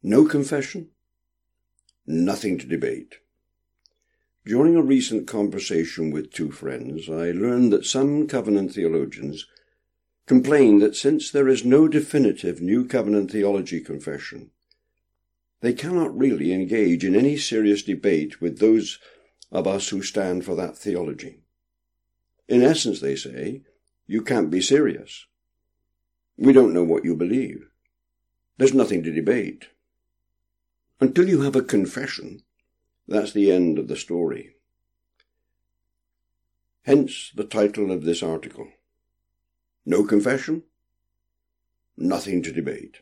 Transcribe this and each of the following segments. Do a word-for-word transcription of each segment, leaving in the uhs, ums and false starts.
No confession? Nothing to debate. During a recent conversation with two friends, I learned that some covenant theologians complain that since there is no definitive New Covenant theology confession, they cannot really engage in any serious debate with those of us who stand for that theology. In essence, they say, you can't be serious. We don't know what you believe. There's nothing to debate. Until you have a confession, that's the end of the story. Hence the title of this article. No confession? Nothing to debate.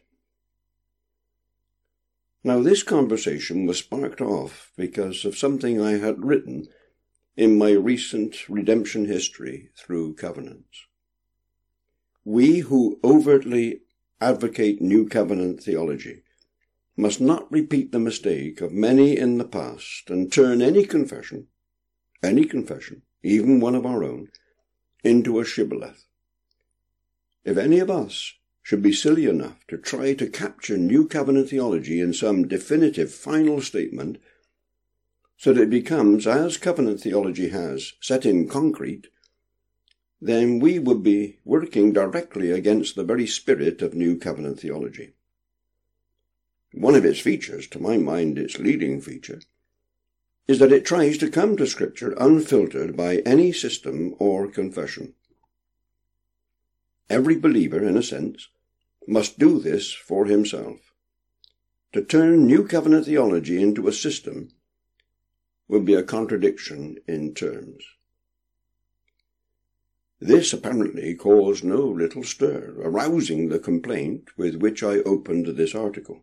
Now, this conversation was sparked off because of something I had written in my recent redemption history through covenants. We who overtly advocate New Covenant theology must not repeat the mistake of many in the past and turn any confession, any confession, even one of our own, into a shibboleth. If any of us should be silly enough to try to capture New Covenant theology in some definitive final statement, so that it becomes, as covenant theology has, set in concrete, then we would be working directly against the very spirit of New Covenant theology. One of its features, to my mind its leading feature, is that it tries to come to Scripture unfiltered by any system or confession. Every believer, in a sense, must do this for himself. To turn New Covenant theology into a system would be a contradiction in terms. This apparently caused no little stir, arousing the complaint with which I opened this article.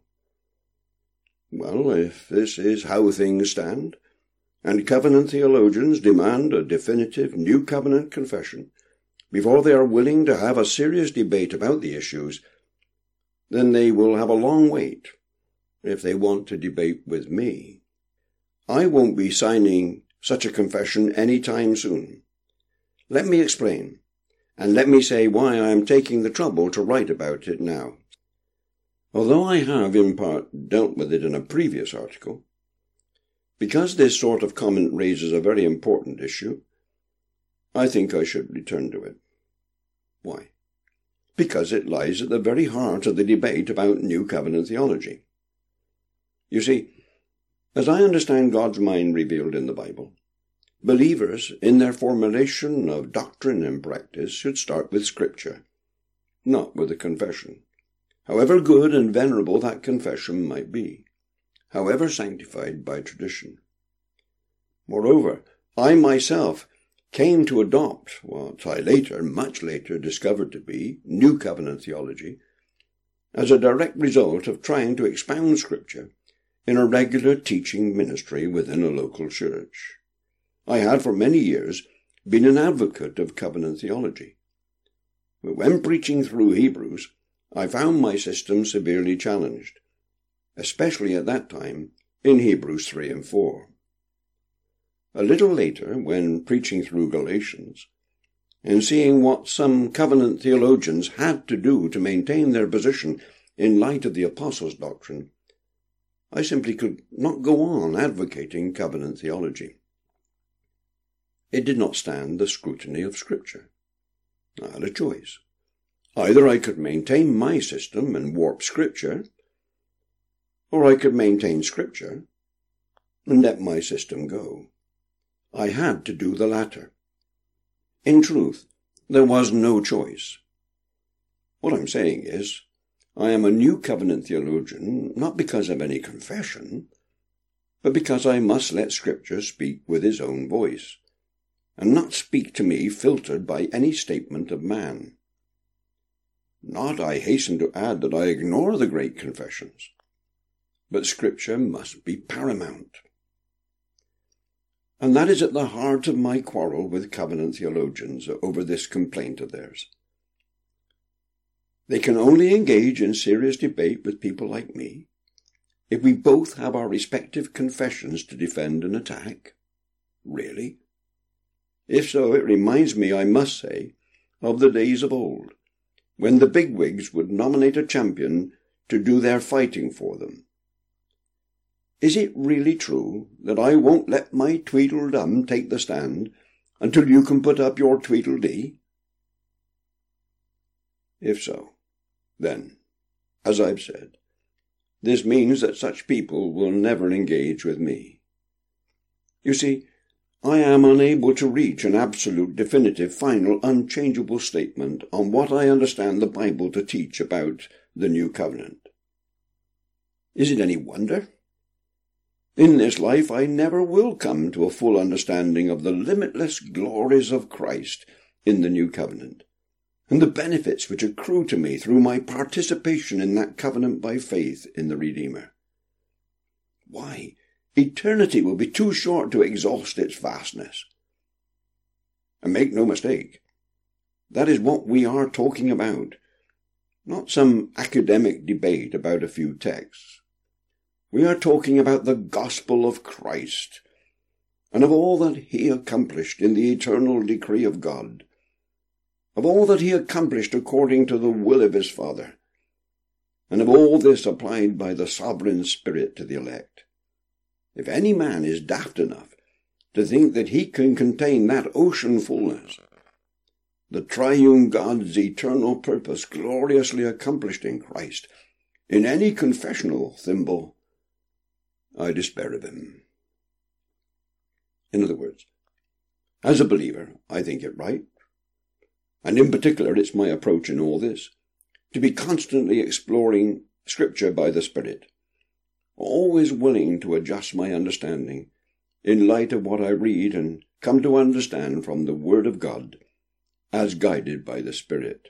Well, if this is how things stand, and covenant theologians demand a definitive New Covenant confession before they are willing to have a serious debate about the issues, then they will have a long wait if they want to debate with me. I won't be signing such a confession any time soon. Let me explain, and let me say why I am taking the trouble to write about it now. Although I have, in part, dealt with it in a previous article, because this sort of comment raises a very important issue, I think I should return to it. Why? Because it lies at the very heart of the debate about New Covenant theology. You see, as I understand God's mind revealed in the Bible, believers, in their formulation of doctrine and practice, should start with Scripture, not with a confession, however good and venerable that confession might be, however sanctified by tradition. Moreover, I myself came to adopt what I later, much later, discovered to be New Covenant theology as a direct result of trying to expound Scripture in a regular teaching ministry within a local church. I had for many years been an advocate of covenant theology, but when preaching through Hebrews, I found my system severely challenged, especially at that time in Hebrews three and four. A little later, when preaching through Galatians, and seeing what some covenant theologians had to do to maintain their position in light of the apostles' doctrine, I simply could not go on advocating covenant theology. It did not stand the scrutiny of Scripture. I had a choice. Either I could maintain my system and warp Scripture, or I could maintain Scripture and let my system go. I had to do the latter. In truth, there was no choice. What I'm saying is, I am a New Covenant theologian not because of any confession, but because I must let Scripture speak with his own voice, and not speak to me filtered by any statement of man. Not, I hasten to add, that I ignore the great confessions, but Scripture must be paramount. And that is at the heart of my quarrel with covenant theologians over this complaint of theirs. They can only engage in serious debate with people like me if we both have our respective confessions to defend and attack. Really? If so, it reminds me, I must say, of the days of old, when the bigwigs would nominate a champion to do their fighting for them, is it really true that I won't let my Tweedledum take the stand until you can put up your Tweedledee? If so, then, as I've said, this means that such people will never engage with me. You see, I am unable to reach an absolute, definitive, final, unchangeable statement on what I understand the Bible to teach about the New Covenant. Is it any wonder? In this life I never will come to a full understanding of the limitless glories of Christ in the New Covenant, and the benefits which accrue to me through my participation in that covenant by faith in the Redeemer. Why, eternity will be too short to exhaust its vastness. And make no mistake, that is what we are talking about, not some academic debate about a few texts. We are talking about the gospel of Christ, and of all that he accomplished in the eternal decree of God, of all that he accomplished according to the will of his Father, and of all this applied by the sovereign Spirit to the elect. If any man is daft enough to think that he can contain that ocean fullness, the triune God's eternal purpose gloriously accomplished in Christ, in any confessional thimble, I despair of him. In other words, as a believer, I think it right, and in particular it's my approach in all this, to be constantly exploring Scripture by the Spirit, always willing to adjust my understanding in light of what I read and come to understand from the Word of God, as guided by the Spirit.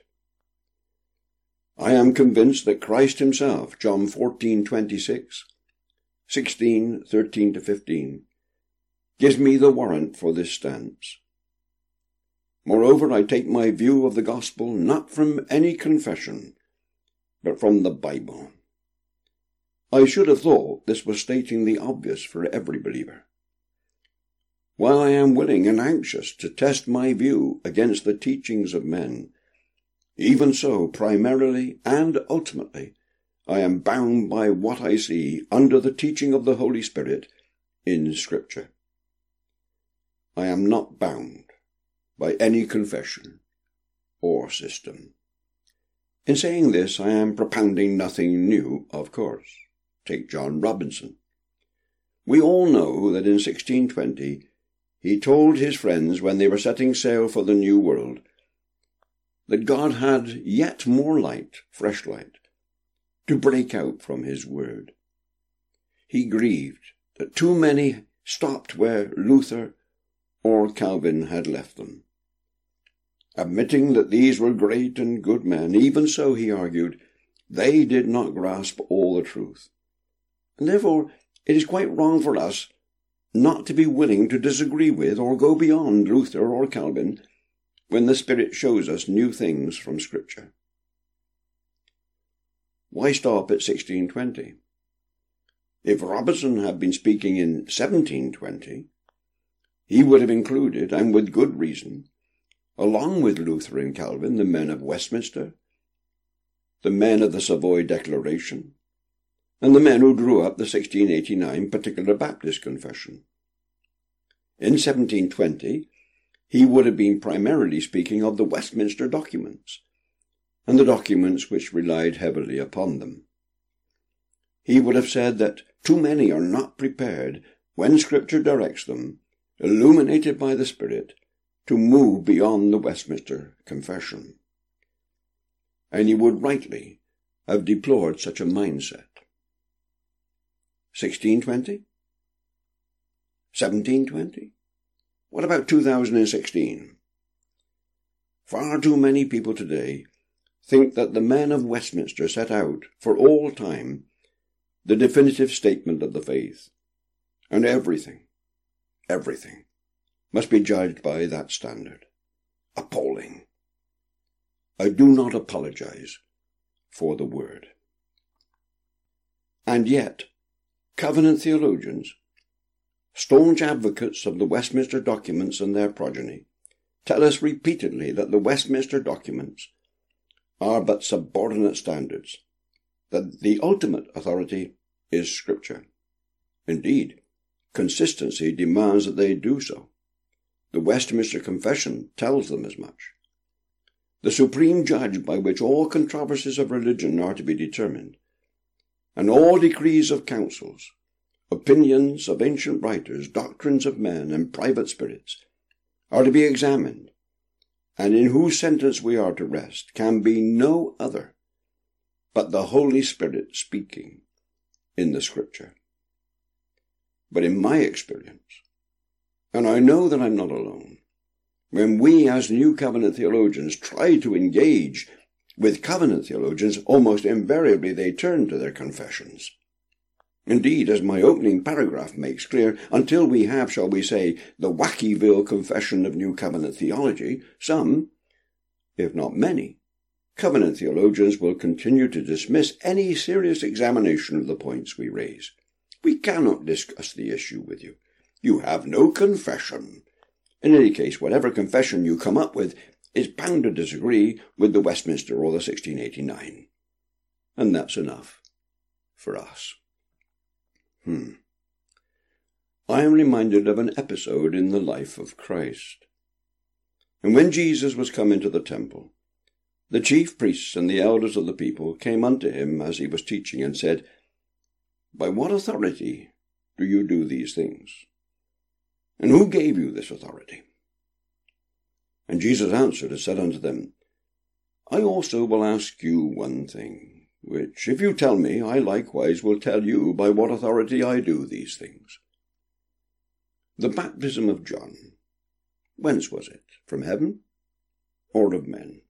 I am convinced that Christ himself, John fourteen twenty-six, sixteen, thirteen to fifteen, gives me the warrant for this stance. Moreover, I take my view of the gospel not from any confession, but from the Bible. I should have thought this was stating the obvious for every believer. While I am willing and anxious to test my view against the teachings of men, even so, primarily and ultimately, I am bound by what I see under the teaching of the Holy Spirit in Scripture. I am not bound by any confession or system. In saying this, I am propounding nothing new, of course. Take John Robinson. We all know that in sixteen twenty he told his friends when they were setting sail for the New World that God had yet more light, fresh light, to break out from his word. He grieved that too many stopped where Luther or Calvin had left them. Admitting that these were great and good men, even so, he argued, they did not grasp all the truth. And therefore it is quite wrong for us not to be willing to disagree with or go beyond Luther or Calvin when the Spirit shows us new things from Scripture. Why stop at sixteen twenty? If Robinson had been speaking in seventeen twenty, he would have included, and with good reason, along with Luther and Calvin, the men of Westminster, the men of the Savoy Declaration, and the men who drew up the sixteen eighty-nine Particular Baptist Confession. In seventeen twenty, he would have been primarily speaking of the Westminster documents, and the documents which relied heavily upon them. He would have said that too many are not prepared, when Scripture directs them, illuminated by the Spirit, to move beyond the Westminster Confession. And he would rightly have deplored such a mindset. sixteen twenty? seventeen twenty? What about two thousand sixteen? Far too many people today think that the men of Westminster set out, for all time, the definitive statement of the faith, and everything, everything, must be judged by that standard. Appalling. I do not apologize for the word. And yet, covenant theologians, staunch advocates of the Westminster documents and their progeny, tell us repeatedly that the Westminster documents are but subordinate standards, that the ultimate authority is Scripture. Indeed, consistency demands that they do so. The Westminster Confession tells them as much. The supreme judge by which all controversies of religion are to be determined, and all decrees of councils, opinions of ancient writers, doctrines of men, and private spirits, are to be examined, and in whose sentence we are to rest, can be no other but the Holy Spirit speaking in the Scripture. But in my experience, and I know that I'm not alone, when we as New Covenant theologians try to engage with Covenant theologians, almost invariably they turn to their confessions. Indeed, as my opening paragraph makes clear, until we have, shall we say, the Wackyville Confession of New Covenant theology, some, if not many, Covenant theologians will continue to dismiss any serious examination of the points we raise. We cannot discuss the issue with you. You have no confession. In any case, whatever confession you come up with is bound to disagree with the Westminster or the sixteen eighty-nine. And that's enough for us. Hmm. I am reminded of an episode in the life of Christ. And when Jesus was come into the temple, the chief priests and the elders of the people came unto him as he was teaching, and said, By what authority do you do these things? And who gave you this authority? And Jesus answered and said unto them, I also will ask you one thing, which, if you tell me, I likewise will tell you by what authority I do these things. The baptism of John, whence was it? From heaven, or of men?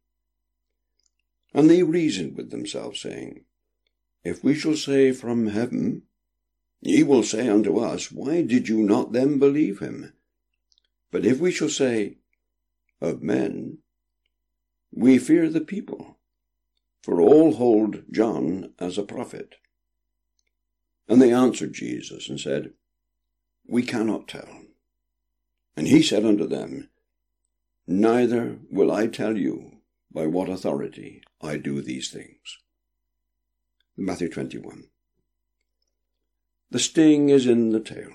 And they reasoned with themselves, saying, If we shall say from heaven, ye will say unto us, Why did you not then believe him? But if we shall say, Of men, we fear the people, for all hold John as a prophet. And they answered Jesus, and said, We cannot tell. And he said unto them, Neither will I tell you by what authority I do these things. Matthew twenty-one. The sting is in the tail.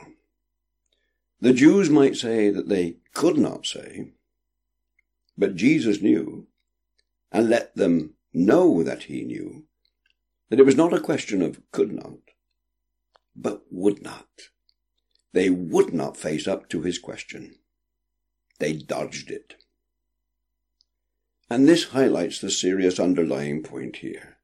The Jews might say that they could not say, but Jesus knew, and let them know that he knew, that it was not a question of could not, but would not. They would not face up to his question. They dodged it. And this highlights the serious underlying point here.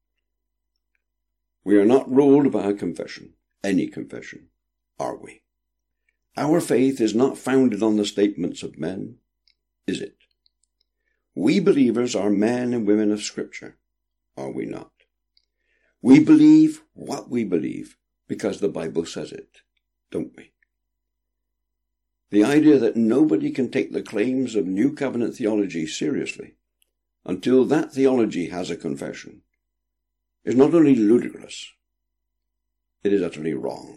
We are not ruled by a confession, any confession, are we? Our faith is not founded on the statements of men, is it? We believers are men and women of Scripture, are we not? We believe what we believe because the Bible says it, don't we? The idea that nobody can take the claims of New Covenant theology seriously until that theology has a confession is not only ludicrous, it is utterly wrong.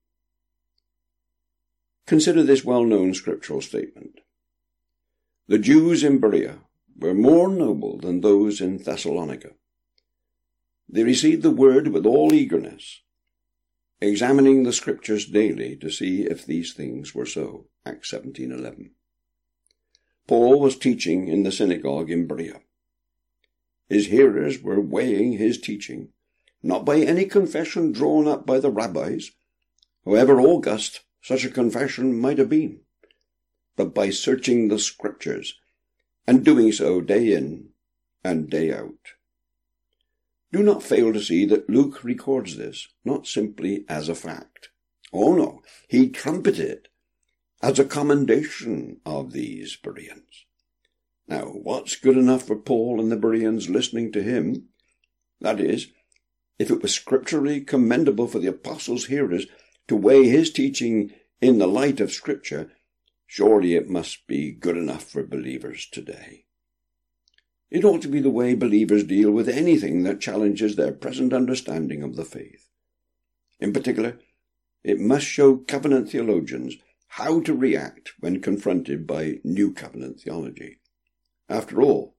Consider this well-known scriptural statement. The Jews in Berea were more noble than those in Thessalonica. They received the word with all eagerness, examining the scriptures daily to see if these things were so. Acts seventeen eleven. Paul was teaching in the synagogue in Berea. His hearers were weighing his teaching, not by any confession drawn up by the rabbis, however august such a confession might have been, but by searching the scriptures, and doing so day in and day out. Do not fail to see that Luke records this, not simply as a fact. Oh no, he trumpeted it as a commendation of these Bereans. Now, what's good enough for Paul and the Bereans listening to him? That is, if it was scripturally commendable for the apostles' hearers to weigh his teaching in the light of Scripture, surely it must be good enough for believers today. It ought to be the way believers deal with anything that challenges their present understanding of the faith. In particular, it must show covenant theologians how to react when confronted by New Covenant theology. After all,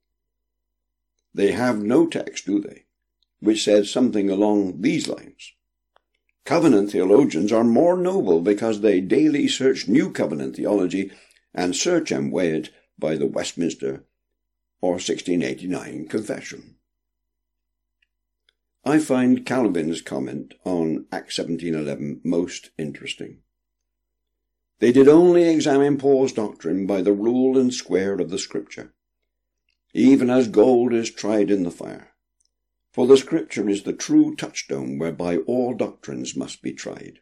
they have no text, do they, which says something along these lines. Covenant theologians are more noble because they daily search New Covenant theology and search and weigh it by the Westminster or sixteen eighty-nine Confession. I find Calvin's comment on Acts seventeen eleven most interesting. They did only examine Paul's doctrine by the rule and square of the Scripture, even as gold is tried in the fire. For the Scripture is the true touchstone whereby all doctrines must be tried.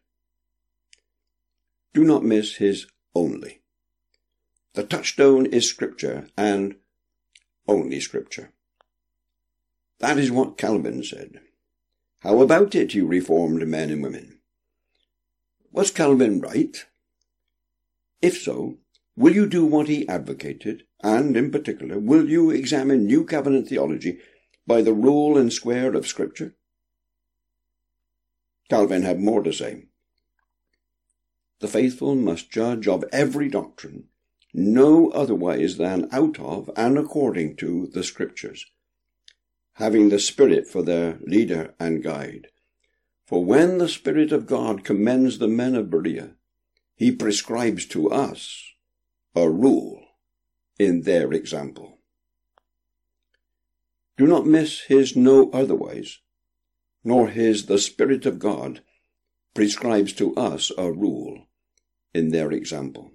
Do not miss his only. The touchstone is Scripture, and only Scripture. That is what Calvin said. How about it, you Reformed men and women? Was Calvin right? If so, will you do what he advocated, and, in particular, will you examine New Covenant theology by the rule and square of Scripture? Calvin had more to say. The faithful must judge of every doctrine no otherwise than out of and according to the Scriptures, having the Spirit for their leader and guide. For when the Spirit of God commends the men of Berea, he prescribes to us a rule in their example. Do not miss his no otherwise, nor his the Spirit of God prescribes to us a rule in their example.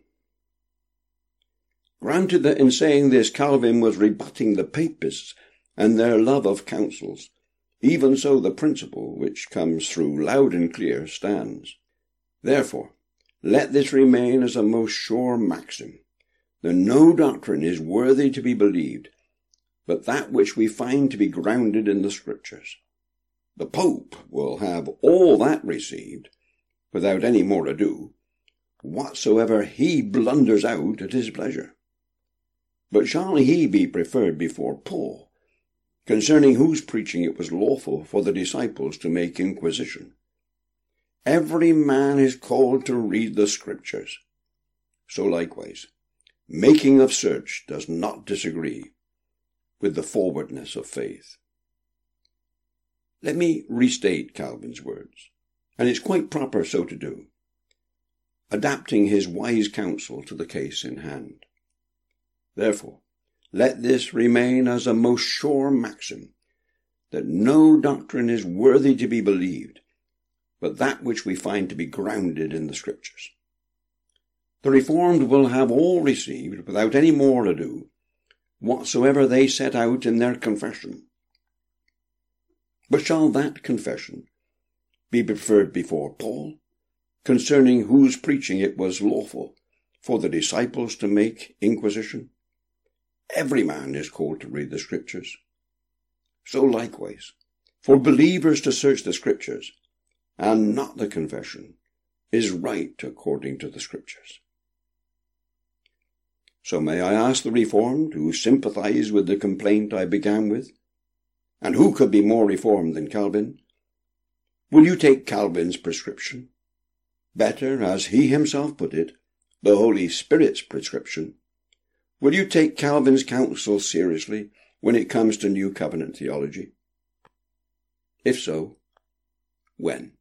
Granted that in saying this Calvin was rebutting the Papists and their love of councils, even so the principle which comes through loud and clear stands. Therefore, let this remain as a most sure maxim, that no doctrine is worthy to be believed, but that which we find to be grounded in the Scriptures. The Pope will have all that received, without any more ado, whatsoever he blunders out at his pleasure. But shall he be preferred before Paul, concerning whose preaching it was lawful for the disciples to make inquisition? Every man is called to read the Scriptures. So likewise, making of search does not disagree with the forwardness of faith. Let me restate Calvin's words, and it's quite proper so to do, adapting his wise counsel to the case in hand. Therefore, let this remain as a most sure maxim, that no doctrine is worthy to be believed, but that which we find to be grounded in the Scriptures. The Reformed will have all received, without any more ado, whatsoever they set out in their confession. But shall that confession be preferred before Paul, concerning whose preaching it was lawful for the disciples to make inquisition? Every man is called to read the Scriptures. So likewise, for believers to search the Scriptures, and not the confession, is right according to the Scriptures. So may I ask the Reformed who sympathize with the complaint I began with, and who could be more Reformed than Calvin, will you take Calvin's prescription? Better, as he himself put it, the Holy Spirit's prescription. Will you take Calvin's counsel seriously when it comes to New Covenant theology? If so, when?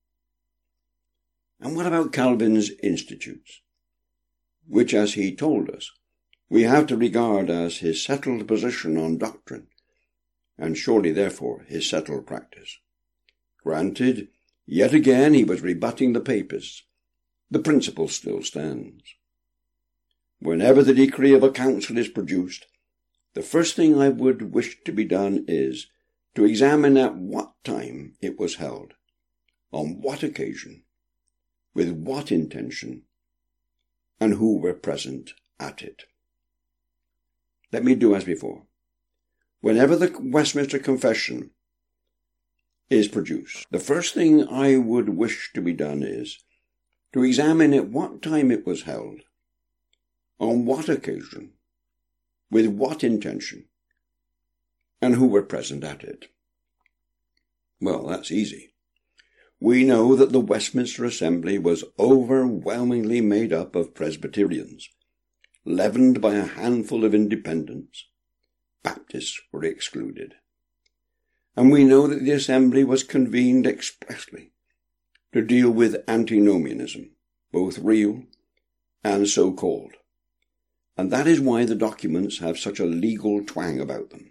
And what about Calvin's Institutes, which, as he told us, we have to regard as his settled position on doctrine, and surely therefore his settled practice? Granted, yet again he was rebutting the Papists. The principle still stands. Whenever the decree of a council is produced, the first thing I would wish to be done is to examine at what time it was held, on what occasion, with what intention, and who were present at it. Let me do as before. Whenever the Westminster Confession is produced, the first thing I would wish to be done is to examine at what time it was held, on what occasion, with what intention, and who were present at it. Well, that's easy. We know that the Westminster Assembly was overwhelmingly made up of Presbyterians, leavened by a handful of Independents. Baptists were excluded. And we know that the Assembly was convened expressly to deal with antinomianism, both real and so-called. And that is why the documents have such a legal twang about them.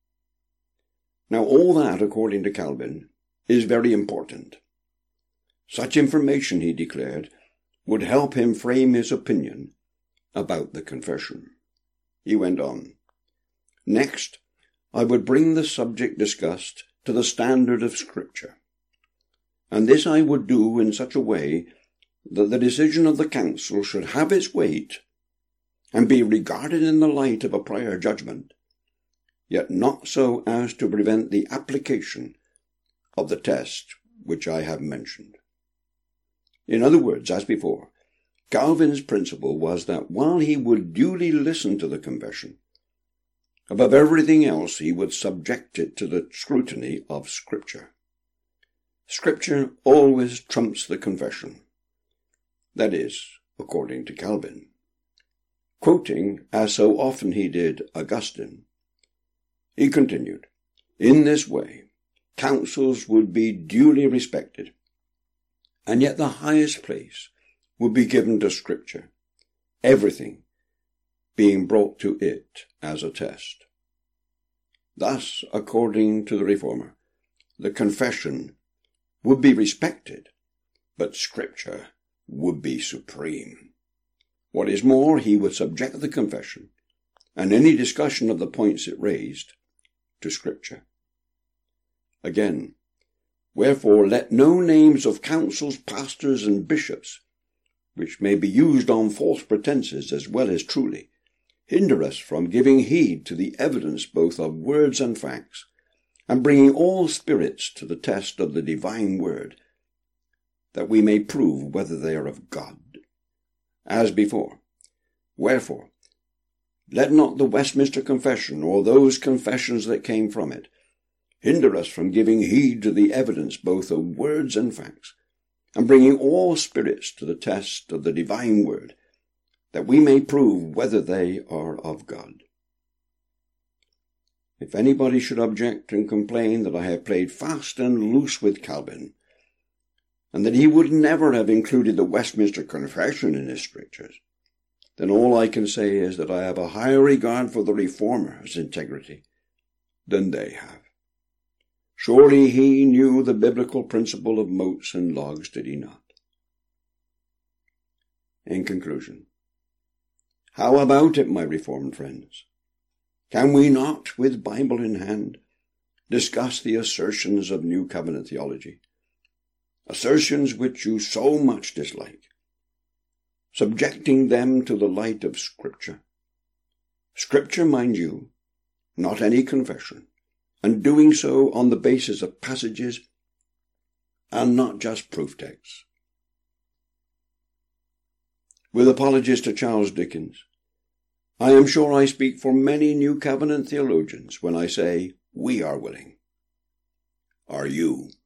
Now all that, according to Calvin, is very important. Such information, he declared, would help him frame his opinion about the confession. He went on, "Next, I would bring the subject discussed to the standard of Scripture, and this I would do in such a way that the decision of the council should have its weight and be regarded in the light of a prior judgment, yet not so as to prevent the application of the test which I have mentioned." In other words, as before, Calvin's principle was that while he would duly listen to the confession, above everything else he would subject it to the scrutiny of Scripture. Scripture always trumps the confession. That is, according to Calvin. Quoting, as so often he did, Augustine, he continued, "In this way, councils would be duly respected, and yet the highest place would be given to Scripture, everything being brought to it as a test." Thus, according to the Reformer, the confession would be respected, but Scripture would be supreme. What is more, he would subject the confession, and any discussion of the points it raised, to Scripture. Again, "Wherefore let no names of councils, pastors, and bishops, which may be used on false pretenses as well as truly, hinder us from giving heed to the evidence both of words and facts, and bringing all spirits to the test of the divine word, that we may prove whether they are of God. As before, wherefore, let not the Westminster Confession, or those confessions that came from it, hinder us from giving heed to the evidence both of words and facts, and bringing all spirits to the test of the divine word, that we may prove whether they are of God." If anybody should object and complain that I have played fast and loose with Calvin, and that he would never have included the Westminster Confession in his strictures, then all I can say is that I have a higher regard for the Reformer's integrity than they have. Surely he knew the biblical principle of motes and logs, did he not? In conclusion, how about it, my Reformed friends? Can we not, with Bible in hand, discuss the assertions of New Covenant theology, assertions which you so much dislike, subjecting them to the light of Scripture? Scripture, mind you, not any confession, and doing so on the basis of passages and not just proof texts. With apologies to Charles Dickens, I am sure I speak for many New Covenant theologians when I say we are willing. Are you?